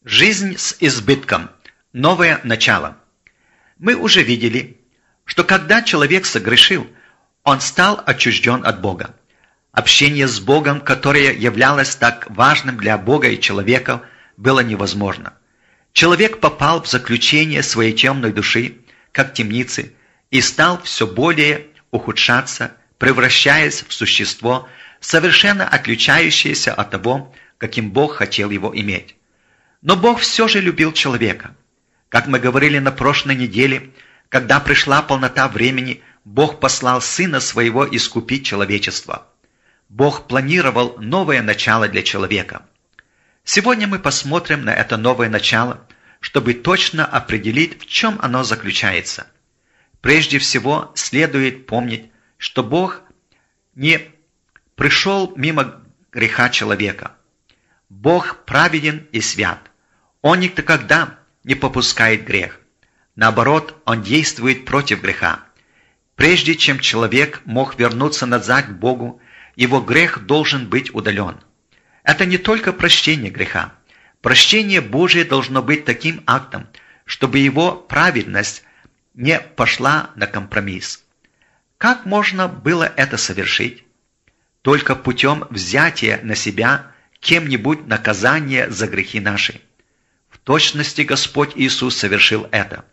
Жизнь с избытком. Новое начало. Мы уже видели, что когда человек согрешил, он стал отчужден от Бога. Общение с Богом, которое являлось так важным для Бога и человека, было невозможно. Человек попал в заключение своей темной души, как темницы, и стал все более ухудшаться, превращаясь в существо, совершенно отличающееся от того, каким Бог хотел его иметь. Но Бог все же любил человека. Как мы говорили на прошлой неделе, когда пришла полнота времени, Бог послал Сына Своего искупить человечество. Бог планировал новое начало для человека. Сегодня мы посмотрим на это новое начало, чтобы точно определить, в чем оно заключается. Прежде всего, следует помнить, что Бог не пришел мимо греха человека. Бог праведен и свят. Он никогда не попускает грех. Наоборот, Он действует против греха. Прежде чем человек мог вернуться назад к Богу, его грех должен быть удален. Это не только прощение греха. Прощение Божие должно быть таким актом, чтобы его праведность не пошла на компромисс. Как можно было это совершить? Только путем взятия на себя кем-нибудь наказания за грехи наши. В точности Господь Иисус совершил это.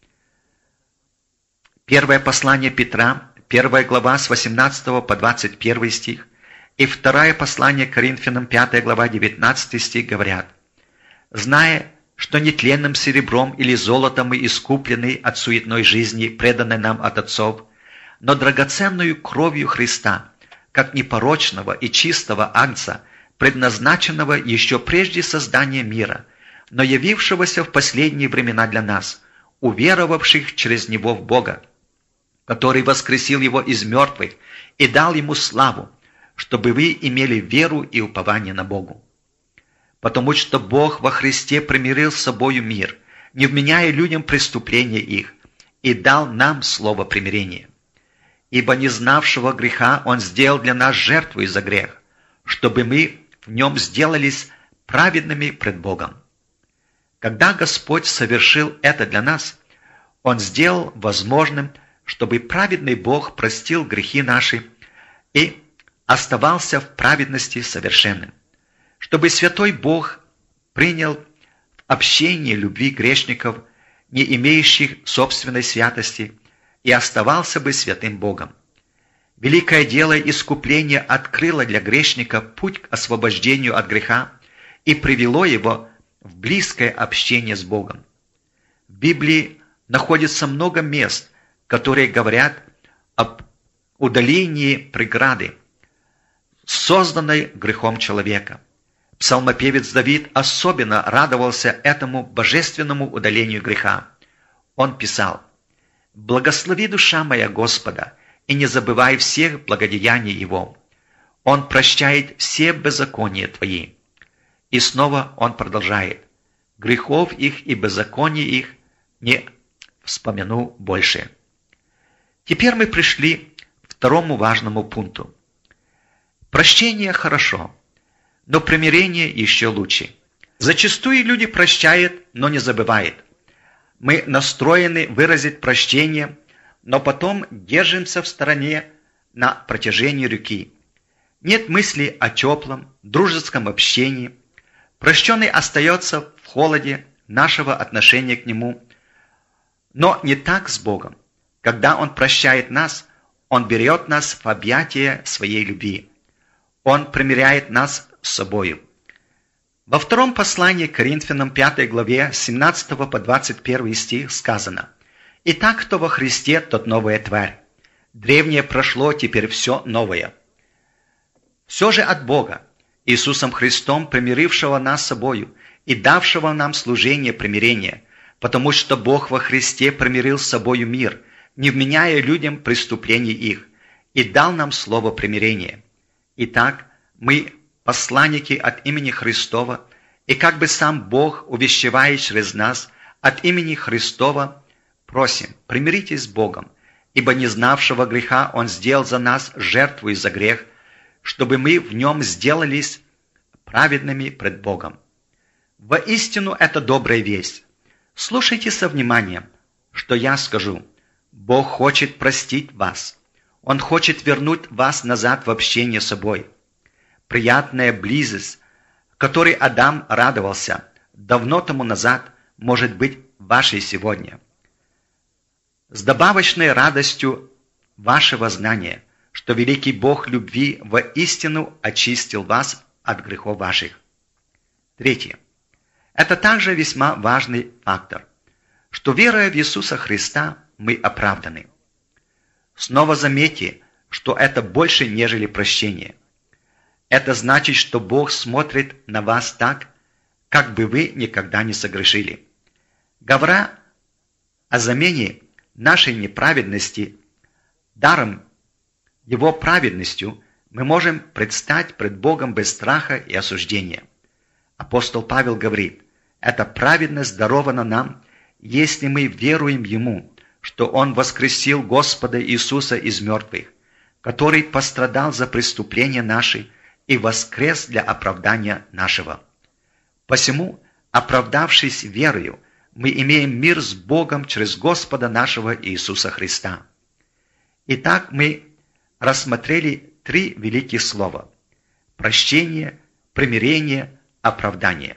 Первое послание Петра, 1 глава с 18 по 21 стих, и второе послание Коринфянам, 5 глава, 19 стих говорят: «Зная, что нетленным серебром или золотом мы искуплены от суетной жизни, преданной нам от отцов, но драгоценную кровью Христа, как непорочного и чистого агнца, предназначенного еще прежде создания мира, но явившегося в последние времена для нас, уверовавших через Него в Бога, который воскресил Его из мертвых и дал Ему славу, чтобы вы имели веру и упование на Богу. Потому что Бог во Христе примирил с собою мир, не вменяя людям преступления их, и дал нам слово примирения. Ибо не знавшего греха Он сделал для нас жертву за грех, чтобы мы в нем сделались праведными пред Богом. Когда Господь совершил это для нас, Он сделал возможным, чтобы праведный Бог простил грехи наши и оставался в праведности совершенным, чтобы святой Бог принял в общение любви грешников, не имеющих собственной святости, и оставался бы святым Богом. Великое дело искупления открыло для грешника путь к освобождению от греха и привело его в близкое общение с Богом. В Библии находится много мест, которые говорят об удалении преграды, созданной грехом человека. Псалмопевец Давид особенно радовался этому божественному удалению греха. Он писал: «Благослови, душа моя, Господа, и не забывай всех благодеяний Его. Он прощает все беззакония твои». И снова он продолжает: «Грехов их и беззаконий их не вспомяну больше». Теперь мы пришли к второму важному пункту. Прощение хорошо, но примирение еще лучше. Зачастую люди прощают, но не забывают. Мы настроены выразить прощение, но потом держимся в стороне на протяжении руки. Нет мысли о теплом, дружеском общении. Прощенный остается в холоде нашего отношения к нему. Но не так с Богом. Когда Он прощает нас, Он берет нас в объятия своей любви. Он примиряет нас с собою. Во втором послании к Коринфянам, 5 главе, с 17 по 21 стих сказано: «Итак, кто во Христе, тот новая тварь. Древнее прошло, теперь все новое». Все же от Бога, Иисусом Христом, примирившего нас с собою и давшего нам служение примирения, потому что Бог во Христе примирил с собою мир, не вменяя людям преступлений их, и дал нам слово примирения. Итак, мы посланники от имени Христова, и как бы сам Бог, увещевая через нас от имени Христова, просим, примиритесь с Богом, ибо не знавшего греха Он сделал за нас жертву из-за грех, чтобы мы в нем сделались праведными пред Богом. Воистину это добрая весть. Слушайте со вниманием, что я скажу. Бог хочет простить вас. Он хочет вернуть вас назад в общение с собой. Приятная близость, которой Адам радовался давно тому назад, может быть вашей сегодня. С добавочной радостью вашего знания, что великий Бог любви воистину очистил вас от грехов ваших. Третье. Это также весьма важный фактор, что веруя в Иисуса Христа, мы оправданы. Снова заметьте, что это больше, нежели прощение. Это значит, что Бог смотрит на вас так, как бы вы никогда не согрешили. Говоря о замене нашей неправедности даром Его праведностью, мы можем предстать пред Богом без страха и осуждения. Апостол Павел говорит, эта праведность дарована нам, если мы веруем Ему, что Он воскресил Господа Иисуса из мертвых, который пострадал за преступления наши и воскрес для оправдания нашего. Посему, оправдавшись верою, мы имеем мир с Богом через Господа нашего Иисуса Христа. Итак, мы рассмотрели три великих слова – прощение, примирение, оправдание.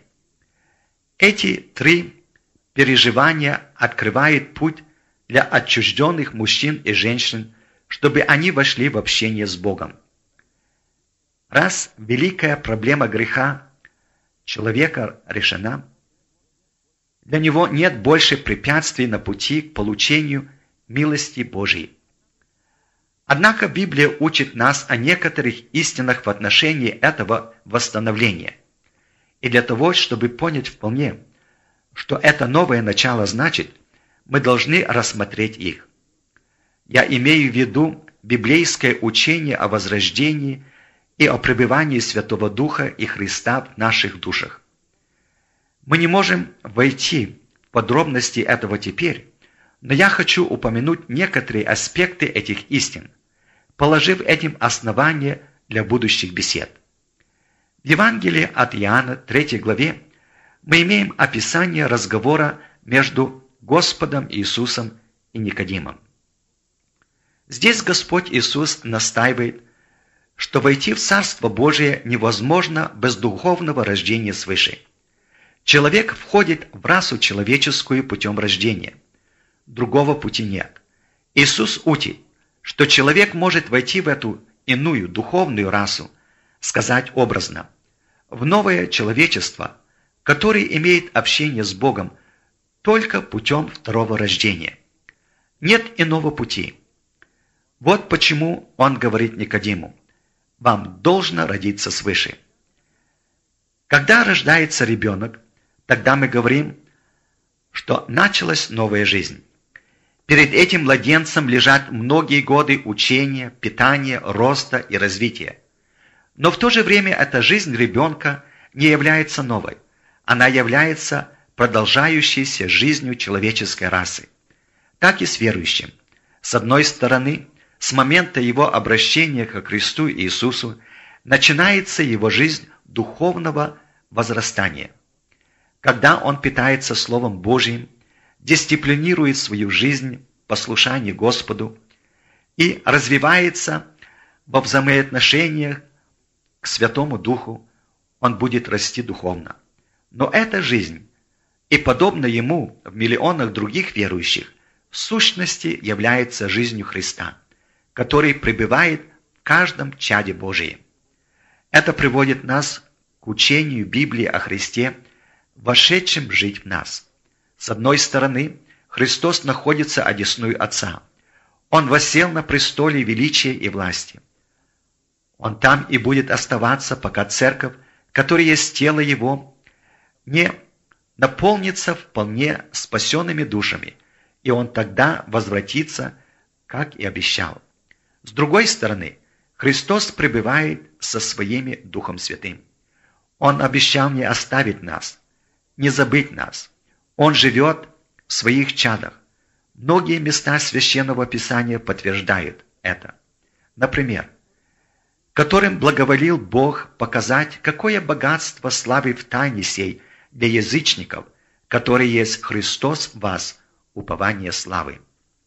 Эти три переживания открывают путь для отчужденных мужчин и женщин, чтобы они вошли в общение с Богом. Раз великая проблема греха человека решена, для него нет больше препятствий на пути к получению милости Божией. Однако Библия учит нас о некоторых истинах в отношении этого восстановления. И для того, чтобы понять вполне, что это новое начало значит, мы должны рассмотреть их. Я имею в виду библейское учение о возрождении и о пребывании Святого Духа и Христа в наших душах. Мы не можем войти в подробности этого теперь, но я хочу упомянуть некоторые аспекты этих истин, положив этим основание для будущих бесед. В Евангелии от Иоанна, 3 главе, мы имеем описание разговора между Господом Иисусом и Никодимом. Здесь Господь Иисус настаивает, что войти в Царство Божие невозможно без духовного рождения свыше. Человек входит в расу человеческую путем рождения. Другого пути нет. Иисус учит, что человек может войти в эту иную духовную расу, сказать образно, в новое человечество, которое имеет общение с Богом только путем второго рождения. Нет иного пути. Вот почему он говорит Никодиму, вам должно родиться свыше. Когда рождается ребенок, тогда мы говорим, что началась новая жизнь. Перед этим младенцем лежат многие годы учения, питания, роста и развития. Но в то же время эта жизнь ребенка не является новой. Она является продолжающейся жизнью человеческой расы. Так и с верующим. С одной стороны, с момента его обращения ко Христу Иисусу начинается его жизнь духовного возрастания. Когда он питается Словом Божьим, дисциплинирует свою жизнь в послушании Господу и развивается во взаимоотношениях к Святому Духу, он будет расти духовно. Но эта жизнь, и подобно ему в миллионах других верующих, в сущности является жизнью Христа, который пребывает в каждом чаде Божием. Это приводит нас к учению Библии о Христе, вошедшем жить в нас. С одной стороны, Христос находится одесную Отца. Он воссел на престоле величия и власти. Он там и будет оставаться, пока церковь, которая есть тело Его, не наполнится вполне спасенными душами, и Он тогда возвратится, как и обещал. С другой стороны, Христос пребывает со Своим Духом Святым. Он обещал не оставить нас, не забыть нас. Он живет в своих чадах. Многие места Священного Писания подтверждают это. Например, которым благоволил Бог показать, какое богатство славы в тайне сей для язычников, который есть Христос в вас, упование славы.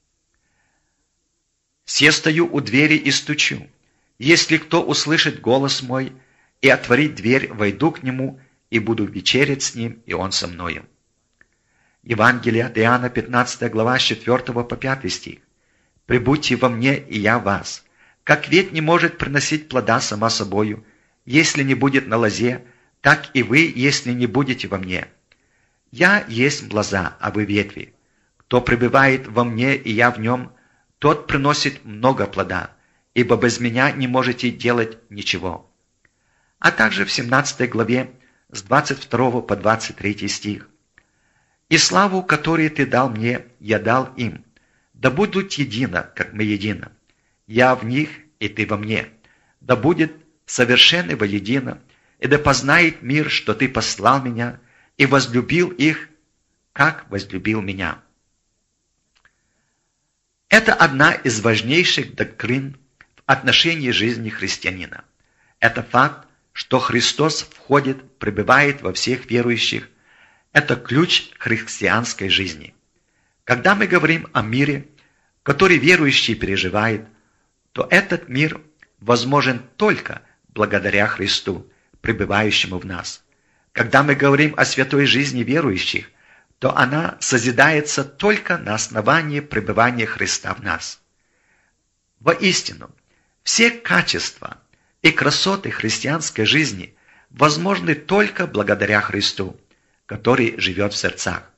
«Се стою у двери и стучу. Если кто услышит голос мой и отворит дверь, войду к нему и буду вечерять с ним, и он со мною». Евангелие от Иоанна, 15 глава, с 4 по 5 стих. «Прибудьте во мне, и я в вас. Как ветвь не может приносить плода сама собою, если не будет на лозе, так и вы, если не будете во мне. Я есть лоза, а вы ветви. Кто пребывает во мне, и я в нем, тот приносит много плода, ибо без меня не можете делать ничего». А также в 17 главе с 22 по 23 стих. «И славу, которую ты дал мне, я дал им, да будут едино, как мы едино. Я в них, и ты во мне. Да будет совершенны воедино, и да познает мир, что ты послал меня, и возлюбил их, как возлюбил меня». Это одна из важнейших доктрин в отношении жизни христианина. Это факт, что Христос входит, пребывает во всех верующих. Это ключ христианской жизни. Когда мы говорим о мире, который верующий переживает, то этот мир возможен только благодаря Христу, пребывающему в нас. Когда мы говорим о святой жизни верующих, то она созидается только на основании пребывания Христа в нас. Воистину, все качества и красоты христианской жизни возможны только благодаря Христу, который живет в сердцах.